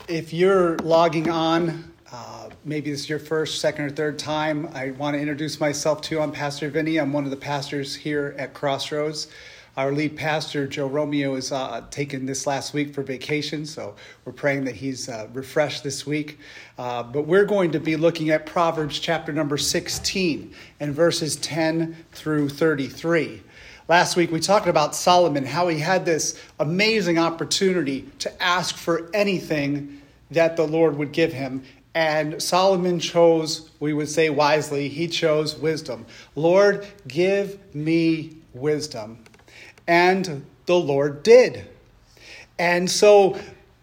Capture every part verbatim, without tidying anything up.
If you're logging on, uh, maybe this is your first, second, or third time, I want to introduce myself to you. I'm Pastor Vinny. I'm one of the pastors here at Crossroads. Our lead pastor, Joe Romeo, is uh, taken this last week for vacation, so we're praying that he's uh, refreshed this week. Uh, but we're going to be looking at Proverbs chapter number sixteen and verses ten through thirty-three. Last week we talked about Solomon, how he had this amazing opportunity to ask for anything that the Lord would give him. And Solomon chose, we would say wisely, he chose wisdom. Lord, give me wisdom. And the Lord did. And so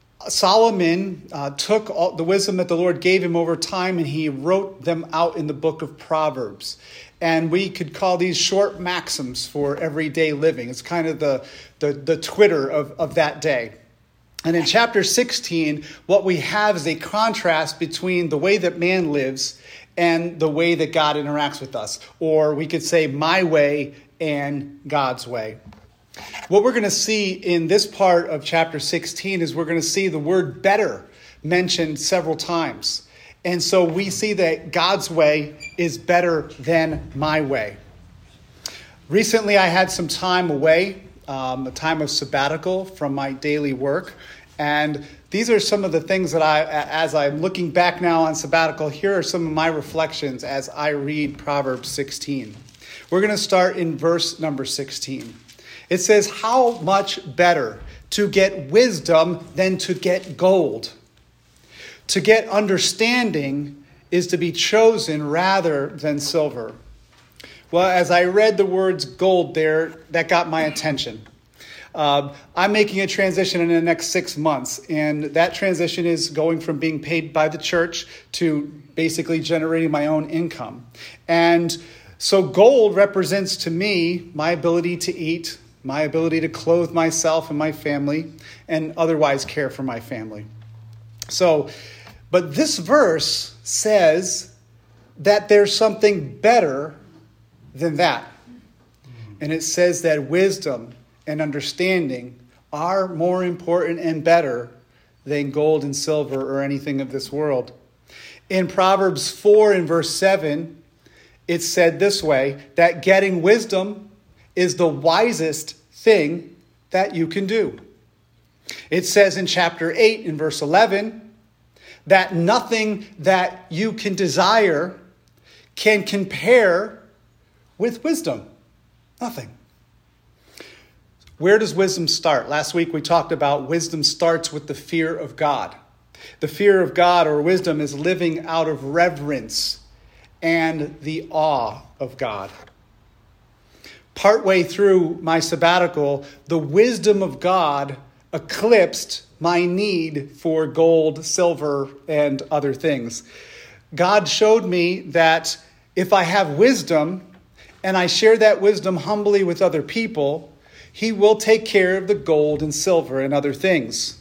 Solomon uh, took all the wisdom that the Lord gave him over time, and he wrote them out in the book of Proverbs. And we could call these short maxims for everyday living. It's kind of the, the, the Twitter of, of that day. And in chapter sixteen, what we have is a contrast between the way that man lives and the way that God interacts with us. Or we could say my way and God's way. What we're going to see in this part of chapter sixteen is we're going to see the word better mentioned several times. And so we see that God's way is better than my way. Recently, I had some time away, um, a time of sabbatical from my daily work. And these are some of the things that I, as I'm looking back now on sabbatical, here are some of my reflections as I read Proverbs sixteen. We're going to start in verse number sixteen. It says, "How much better to get wisdom than to get gold? To get understanding is to be chosen rather than silver." Well, as I read the words gold there, that got my attention. Uh, I'm making a transition in the next six months, and that transition is going from being paid by the church to basically generating my own income. And so gold represents to me my ability to eat, my ability to clothe myself and my family, and otherwise care for my family. So, but this verse says that there's something better than that. And it says that wisdom and understanding are more important and better than gold and silver or anything of this world. In Proverbs four and verse seven, it's said this way, that getting wisdom is the wisest thing that you can do. It says in chapter eight and verse eleven, that nothing that you can desire can compare with wisdom. Nothing. Where does wisdom start? Last week we talked about wisdom starts with the fear of God. The fear of God or wisdom is living out of reverence and the awe of God. Partway through my sabbatical, the wisdom of God eclipsed my need for gold, silver, and other things. God showed me that if I have wisdom and I share that wisdom humbly with other people, He will take care of the gold and silver and other things.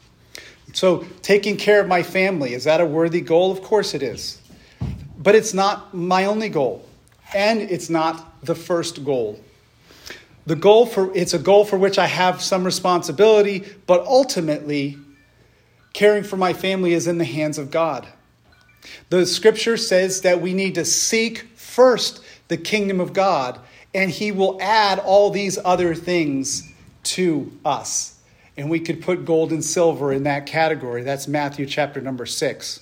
So taking care of my family, is that a worthy goal? Of course it is. But it's not my only goal. And it's not the first goal. The goal for it's a goal for which I have some responsibility, but ultimately, caring for my family is in the hands of God. The scripture says that we need to seek first the kingdom of God, and He will add all these other things to us. And we could put gold and silver in that category. That's Matthew chapter number six.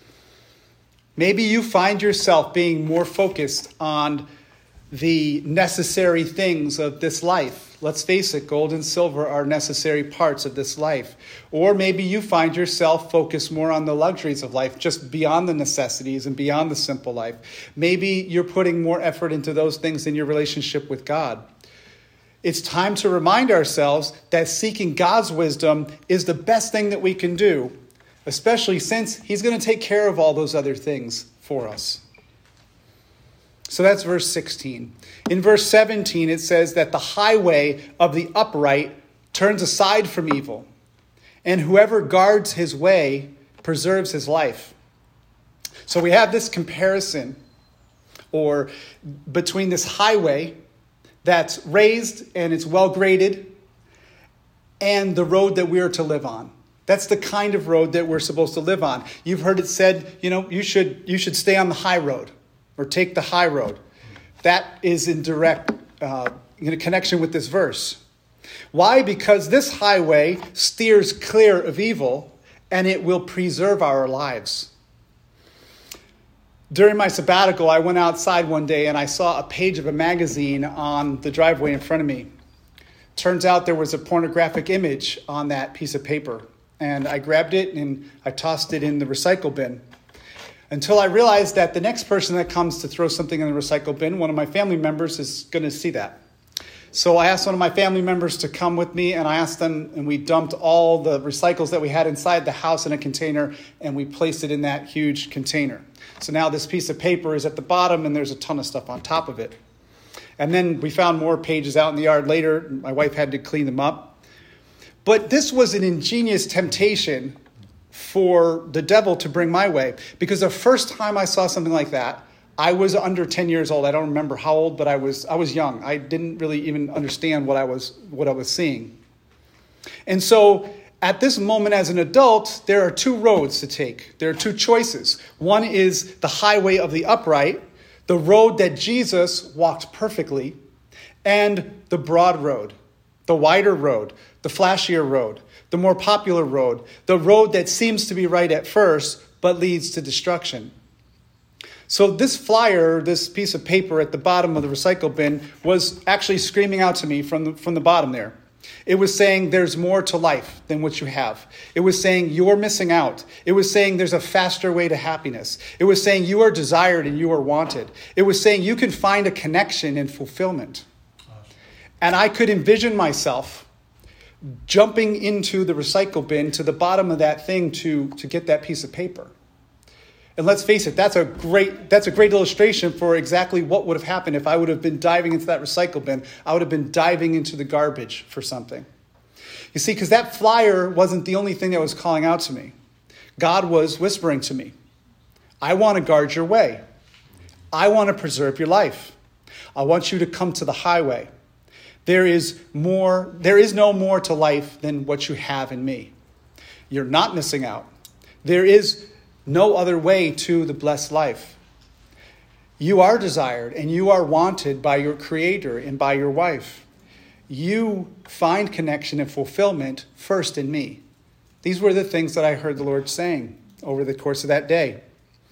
Maybe you find yourself being more focused on the necessary things of this life. Let's face it, gold and silver are necessary parts of this life. Or maybe you find yourself focused more on the luxuries of life, just beyond the necessities and beyond the simple life. Maybe you're putting more effort into those things in your relationship with God. It's time to remind ourselves that seeking God's wisdom is the best thing that we can do, especially since He's going to take care of all those other things for us. So that's verse sixteen. In verse seventeen, it says that the highway of the upright turns aside from evil, and whoever guards his way preserves his life. So we have this comparison or between this highway that's raised and it's well graded and the road that we are to live on. That's the kind of road that we're supposed to live on. You've heard it said, you know, you should you should stay on the high road or take the high road. That is in direct uh, in a connection with this verse. Why? Because this highway steers clear of evil and it will preserve our lives. During my sabbatical, I went outside one day and I saw a page of a magazine on the driveway in front of me. Turns out there was a pornographic image on that piece of paper. And I grabbed it and I tossed it in the recycle bin. Until I realized that the next person that comes to throw something in the recycle bin, one of my family members, is going to see that. So I asked one of my family members to come with me, and I asked them, and we dumped all the recycles that we had inside the house in a container, and we placed it in that huge container. So now this piece of paper is at the bottom, and there's a ton of stuff on top of it. And then we found more pages out in the yard later. My wife had to clean them up. But this was an ingenious temptation for the devil to bring my way. Because the first time I saw something like that, I was under ten years old. I don't remember how old, but I was I was young. I didn't really even understand what I was what I was seeing. And so at this moment as an adult, there are two roads to take. There are two choices. One is the highway of the upright, the road that Jesus walked perfectly, and the broad road, the wider road, the flashier road, the more popular road, the road that seems to be right at first, but leads to destruction. So this flyer, this piece of paper at the bottom of the recycle bin, was actually screaming out to me from the, from the bottom there. It was saying there's more to life than what you have. It was saying you're missing out. It was saying there's a faster way to happiness. It was saying you are desired and you are wanted. It was saying you can find a connection and fulfillment. And I could envision myself jumping into the recycle bin to the bottom of that thing to, to get that piece of paper. And let's face it, that's a great that's a great illustration for exactly what would have happened if I would have been diving into that recycle bin. I would have been diving into the garbage for something. You see, because that flyer wasn't the only thing that was calling out to me. God was whispering to me, I want to guard your way. I want to preserve your life. I want you to come to the highway. There is more, there is no more to life than what you have in me. You're not missing out. There is no other way to the blessed life. You are desired and you are wanted by your Creator and by your wife. You find connection and fulfillment first in me. These were the things that I heard the Lord saying over the course of that day.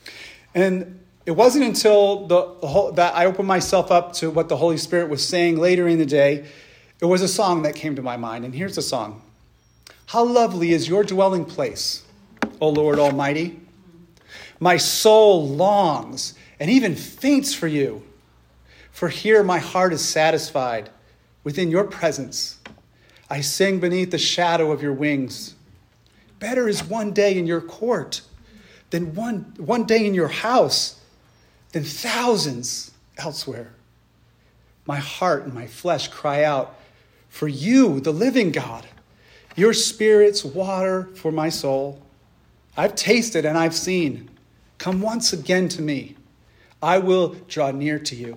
And it wasn't until the, the whole, that I opened myself up to what the Holy Spirit was saying later in the day, it was a song that came to my mind. And here's the song. How lovely is your dwelling place, O Lord Almighty. My soul longs and even faints for you. For here my heart is satisfied within your presence. I sing beneath the shadow of your wings. Better is one day in your court than one, one day in your house, than thousands elsewhere. My heart and my flesh cry out for you, the living God. Your Spirit's water for my soul. I've tasted and I've seen. Come once again to me. I will draw near to you.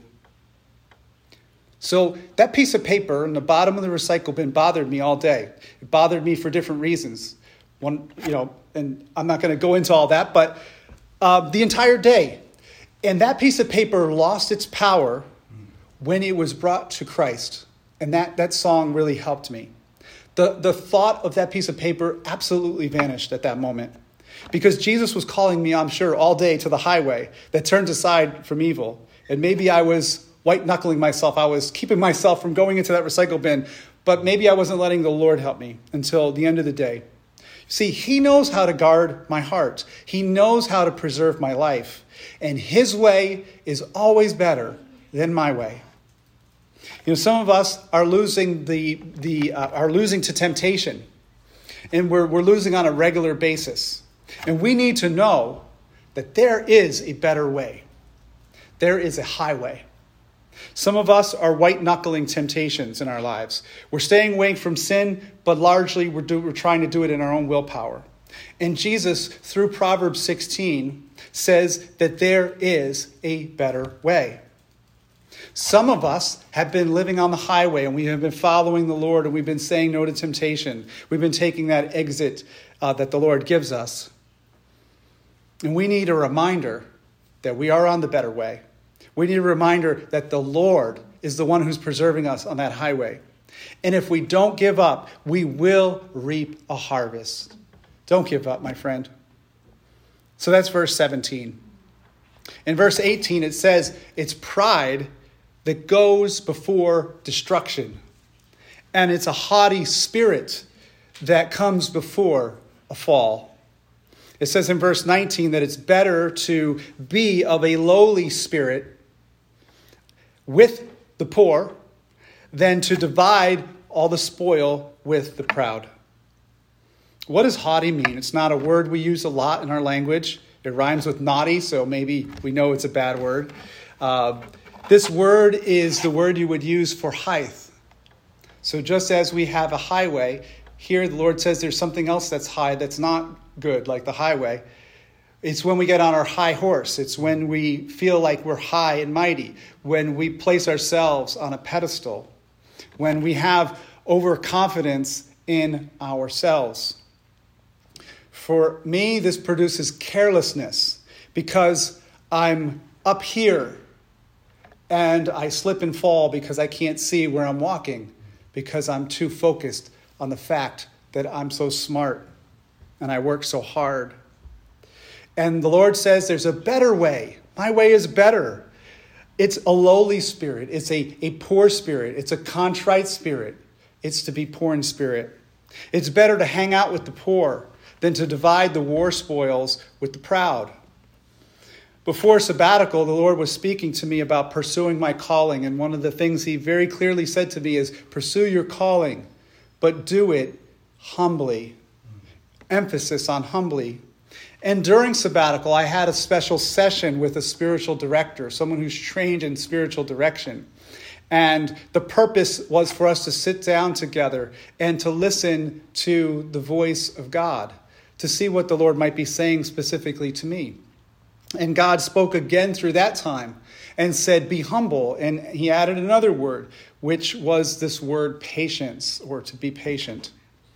So that piece of paper in the bottom of the recycle bin bothered me all day. It bothered me for different reasons. One, you know, and I'm not going to go into all that, but uh, the entire day. And that piece of paper lost its power when it was brought to Christ. And that, that song really helped me. The, the thought of that piece of paper absolutely vanished at that moment. Because Jesus was calling me, I'm sure, all day to the highway that turns aside from evil. And maybe I was white-knuckling myself. I was keeping myself from going into that recycle bin. But maybe I wasn't letting the Lord help me until the end of the day. See, he knows how to guard my heart. He knows how to preserve my life. And his way is always better than my way. You know, some of us are losing the the uh, are losing to temptation, and we're we're losing on a regular basis. And we need to know that there is a better way. There is a highway. Some of us are white-knuckling temptations in our lives. We're staying away from sin, but largely we're, do, we're trying to do it in our own willpower. And Jesus, through Proverbs sixteen, says that there is a better way. Some of us have been living on the highway and we have been following the Lord and we've been saying no to temptation. We've been taking that exit uh, that the Lord gives us. And we need a reminder that we are on the better way. We need a reminder that the Lord is the one who's preserving us on that highway. And if we don't give up, we will reap a harvest. Don't give up, my friend. So that's verse seventeen. In verse eighteen, it says, it's pride that goes before destruction. And it's a haughty spirit that comes before a fall. It says in verse nineteen that it's better to be of a lowly spirit with the poor than to divide all the spoil with the proud. What does haughty mean? It's not a word we use a lot in our language. It rhymes with naughty, so maybe we know it's a bad word. Uh, this word is the word you would use for height. So just as we have a highway, here the Lord says there's something else that's high that's not good, like the highway. It's when we get on our high horse. It's when we feel like we're high and mighty, when we place ourselves on a pedestal, when we have overconfidence in ourselves. For me, this produces carelessness because I'm up here and I slip and fall because I can't see where I'm walking, because I'm too focused on the fact that I'm so smart and I work so hard. And the Lord says there's a better way. My way is better. It's a lowly spirit. It's a, a poor spirit. It's a contrite spirit. It's to be poor in spirit. It's better to hang out with the poor than to divide the war spoils with the proud. Before sabbatical, the Lord was speaking to me about pursuing my calling. And one of the things he very clearly said to me is, pursue your calling, but do it humbly. Emphasis on humbly. And during sabbatical, I had a special session with a spiritual director, someone who's trained in spiritual direction. And the purpose was for us to sit down together and to listen to the voice of God, to see what the Lord might be saying specifically to me. And God spoke again through that time and said, be humble. And he added another word, which was this word patience, or to be patient.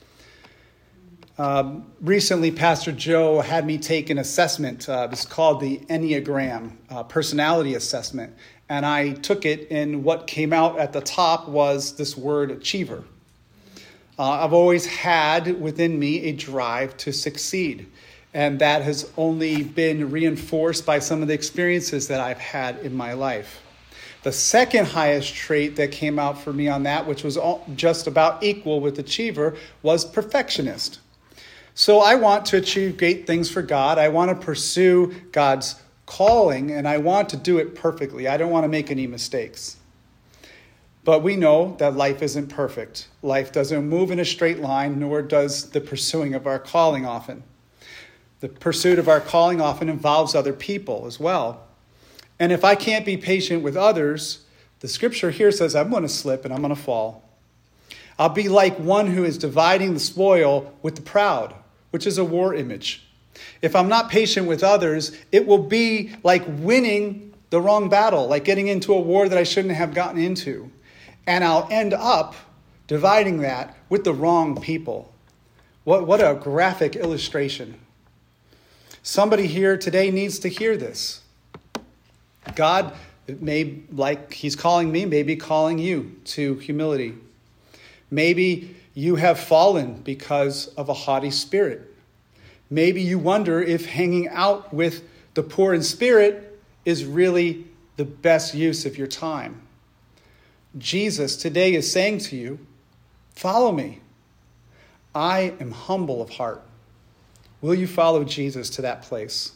Um, recently, Pastor Joe had me take an assessment. Uh, it's called the Enneagram uh, personality assessment. And I took it, and what came out at the top was this word achiever. Uh, I've always had within me a drive to succeed. And that has only been reinforced by some of the experiences that I've had in my life. The second highest trait that came out for me on that, which was all, just about equal with achiever, was perfectionist. So I want to achieve great things for God. I want to pursue God's calling, and I want to do it perfectly. I don't want to make any mistakes. But we know that life isn't perfect. Life doesn't move in a straight line, nor does the pursuing of our calling often. The pursuit of our calling often involves other people as well. And if I can't be patient with others, the scripture here says I'm going to slip and I'm going to fall. I'll be like one who is dividing the spoil with the proud, which is a war image. If I'm not patient with others, it will be like winning the wrong battle, like getting into a war that I shouldn't have gotten into. And I'll end up dividing that with the wrong people. What, what a graphic illustration. Somebody here today needs to hear this. God may, like he's calling me, may be calling you to humility. Maybe you have fallen because of a haughty spirit. Maybe you wonder if hanging out with the poor in spirit is really the best use of your time. Jesus today is saying to you, follow me. I am humble of heart. Will you follow Jesus to that place?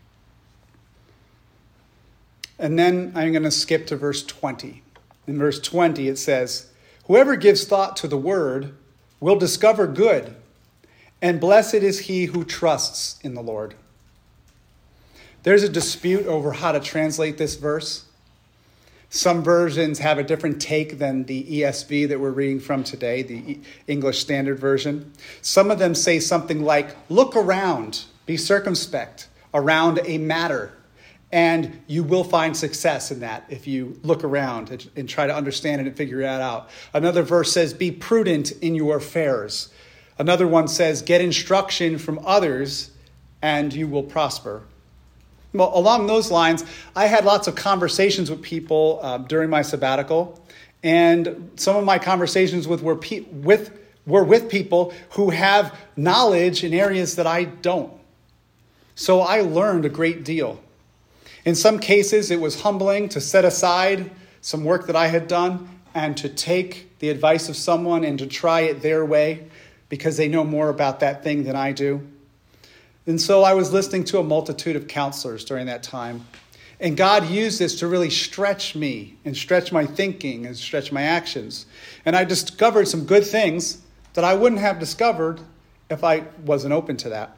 And then I'm going to skip to verse twenty. In verse twenty, it says, whoever gives thought to the word will discover good, and blessed is he who trusts in the Lord. There's a dispute over how to translate this verse. Some versions have a different take than the E S V that we're reading from today, the English Standard Version. Some of them say something like, look around, be circumspect around a matter, And you will find success in that if you look around and, and try to understand it and figure it out. Another verse says, be prudent in your affairs. Another one says, get instruction from others and you will prosper. Well, along those lines, I had lots of conversations with people uh, during my sabbatical. And some of my conversations with were, pe- with were with people who have knowledge in areas that I don't. So I learned a great deal. In some cases, it was humbling to set aside some work that I had done and to take the advice of someone and to try it their way because they know more about that thing than I do. And so I was listening to a multitude of counselors during that time. And God used this to really stretch me and stretch my thinking and stretch my actions. And I discovered some good things that I wouldn't have discovered if I wasn't open to that.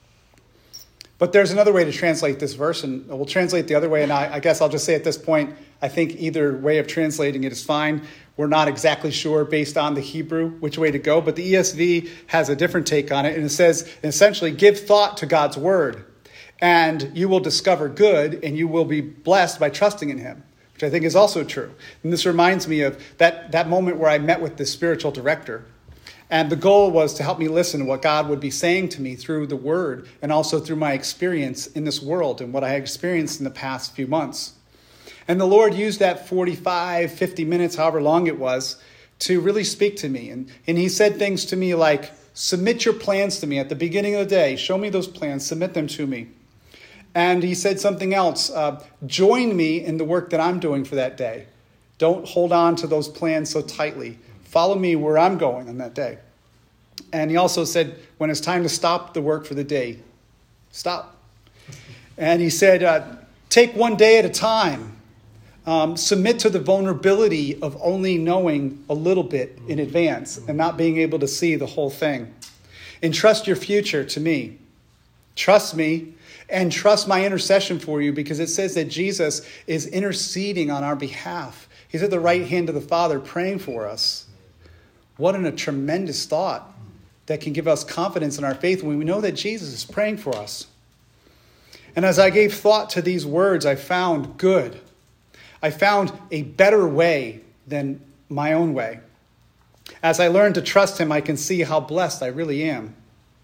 But there's another way to translate this verse, and we'll translate the other way. And I, I guess I'll just say at this point, I think either way of translating it is fine. We're not exactly sure based on the Hebrew which way to go, but the E S V has a different take on it. And it says, essentially, give thought to God's word, and you will discover good, and you will be blessed by trusting in him, which I think is also true. And this reminds me of that, that moment where I met with the spiritual director. And the goal was to help me listen to what God would be saying to me through the word and also through my experience in this world and what I had experienced in the past few months. And the Lord used that forty-five, fifty minutes, however long it was, to really speak to me. And, and he said things to me like, submit your plans to me at the beginning of the day. Show me those plans. Submit them to me. And he said something else. Uh, join me in the work that I'm doing for that day. Don't hold on to those plans so tightly. Follow me where I'm going on that day. And he also said, when it's time to stop the work for the day, stop. And he said, uh, take one day at a time. Um, submit to the vulnerability of only knowing a little bit in advance and not being able to see the whole thing. Entrust your future to me. Trust me and trust my intercession for you, because it says that Jesus is interceding on our behalf. He's at the right hand of the Father praying for us. What an, a tremendous thought that can give us confidence in our faith when we know that Jesus is praying for us. And as I gave thought to these words, I found good. I found a better way than my own way. As I learned to trust him, I can see how blessed I really am.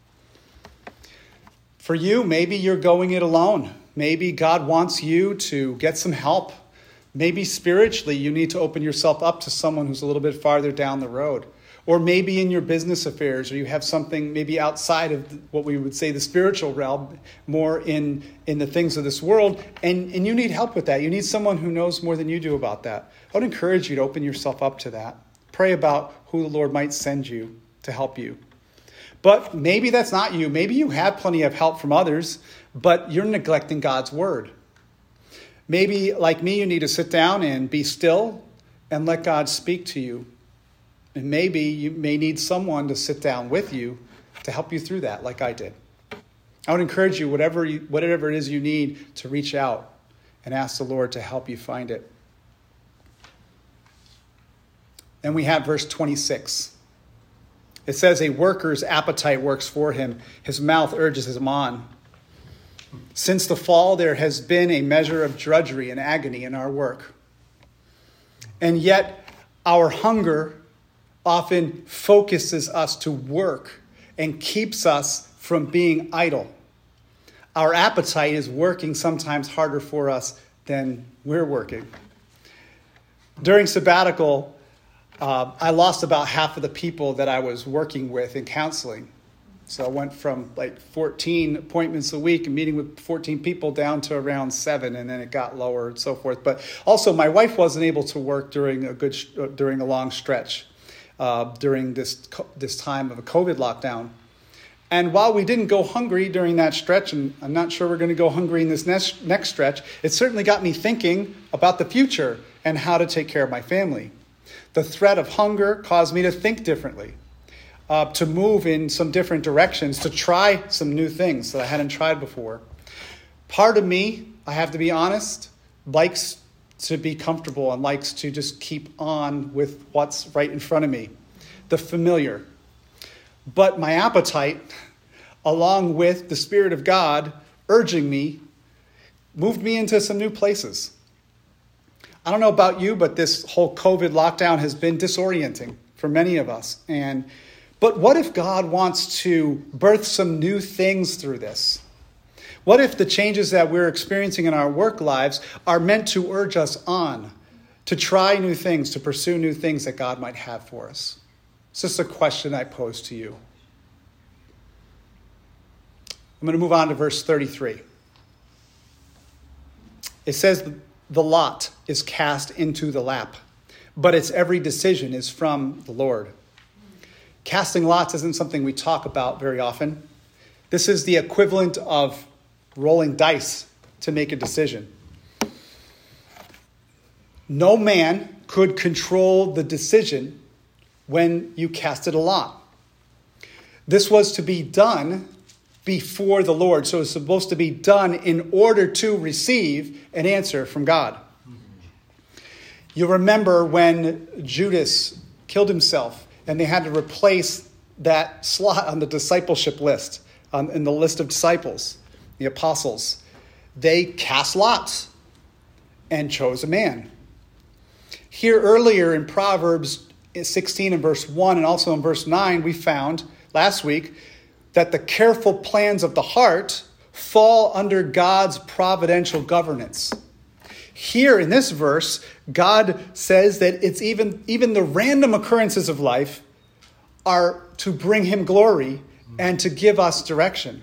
For you, maybe you're going it alone. Maybe God wants you to get some help. Maybe spiritually you need to open yourself up to someone who's a little bit farther down the road. Or maybe in your business affairs, or you have something maybe outside of what we would say the spiritual realm, more in, in the things of this world, and, and you need help with that. You need someone who knows more than you do about that. I would encourage you to open yourself up to that. Pray about who the Lord might send you to help you. But maybe that's not you. Maybe you have plenty of help from others, but you're neglecting God's word. Maybe, like me, you need to sit down and be still and let God speak to you. And maybe you may need someone to sit down with you to help you through that, like I did. I would encourage you, whatever you, whatever it is you need, to reach out and ask the Lord to help you find it. Then we have verse twenty-six. It says, a worker's appetite works for him. His mouth urges him on. Since the fall, there has been a measure of drudgery and agony in our work. And yet, our hunger often focuses us to work and keeps us from being idle. Our appetite is working sometimes harder for us than we're working. During sabbatical, uh, I lost about half of the people that I was working with in counseling. So I went from like fourteen appointments a week and meeting with fourteen people down to around seven, and then it got lower and so forth. But also my wife wasn't able to work during a good uh, during a long stretch uh, during this this time of a COVID lockdown. And while we didn't go hungry during that stretch, and I'm not sure we're going to go hungry in this next next stretch, it certainly got me thinking about the future and how to take care of my family. The threat of hunger caused me to think differently. Uh, to move in some different directions, to try some new things that I hadn't tried before. Part of me, I have to be honest, likes to be comfortable and likes to just keep on with what's right in front of me, the familiar. But my appetite, along with the Spirit of God urging me, moved me into some new places. I don't know about you, but this whole COVID lockdown has been disorienting for many of us. And but what if God wants to birth some new things through this? What if the changes that we're experiencing in our work lives are meant to urge us on, to try new things, to pursue new things that God might have for us? It's just a question I pose to you. I'm going to move on to verse thirty-three. It says, the lot is cast into the lap, but its every decision is from the Lord. Casting lots isn't something we talk about very often. This is the equivalent of rolling dice to make a decision. No man could control the decision when you casted a lot. This was to be done before the Lord. So it's supposed to be done in order to receive an answer from God. You remember when Judas killed himself and they had to replace that slot on the discipleship list, um, in the list of disciples, the apostles. They cast lots and chose a man. Here earlier in Proverbs sixteen and verse one and also in verse nine, we found last week that the careful plans of the heart fall under God's providential governance. Here in this verse, God says that it's even, even the random occurrences of life are to bring him glory and to give us direction.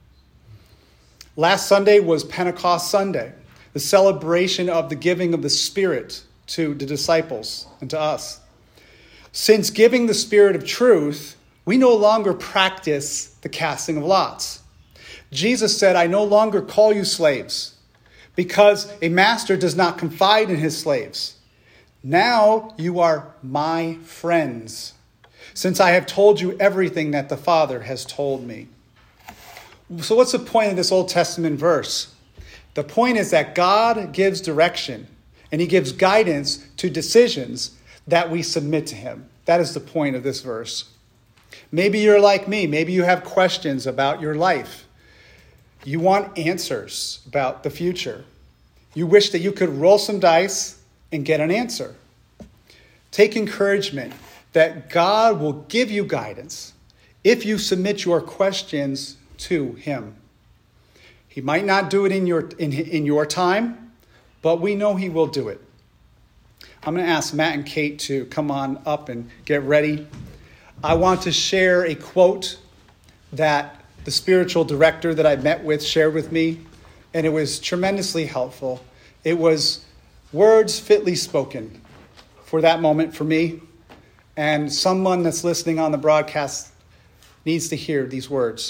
Last Sunday was Pentecost Sunday, the celebration of the giving of the Spirit to the disciples and to us. Since giving the Spirit of truth, we no longer practice the casting of lots. Jesus said, I no longer call you slaves, because a master does not confide in his slaves. Now you are my friends, since I have told you everything that the Father has told me. So what's the point of this Old Testament verse? The point is that God gives direction, and he gives guidance to decisions that we submit to him. That is the point of this verse. Maybe you're like me. Maybe you have questions about your life. You want answers about the future. You wish that you could roll some dice and get an answer. Take encouragement that God will give you guidance if you submit your questions to him. He might not do it in your, in, in your time, but we know he will do it. I'm going to ask Matt and Kate to come on up and get ready. I want to share a quote that the spiritual director that I met with shared with me, and it was tremendously helpful. It was words fitly spoken for that moment for me, and someone that's listening on the broadcast needs to hear these words.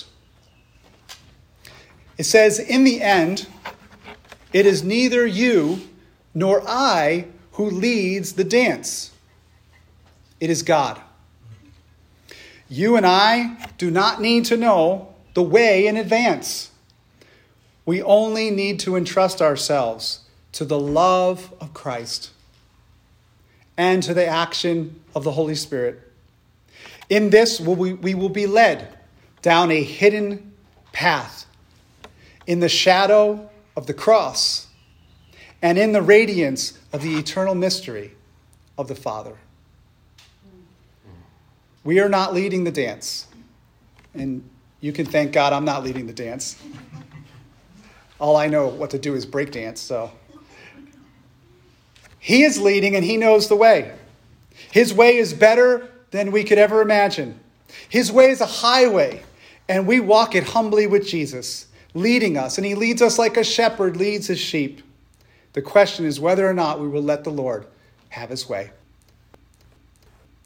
It says, in the end, it is neither you nor I who leads the dance. It is God. You and I do not need to know the way in advance. We only need to entrust ourselves to the love of Christ and to the action of the Holy Spirit. In this, we will be led down a hidden path in the shadow of the cross and in the radiance of the eternal mystery of the Father. We are not leading the dance. And you can thank God I'm not leading the dance. All I know what to do is break dance, so. He is leading and he knows the way. His way is better than we could ever imagine. His way is a highway, and we walk it humbly with Jesus, leading us. And he leads us like a shepherd leads his sheep. The question is whether or not we will let the Lord have his way.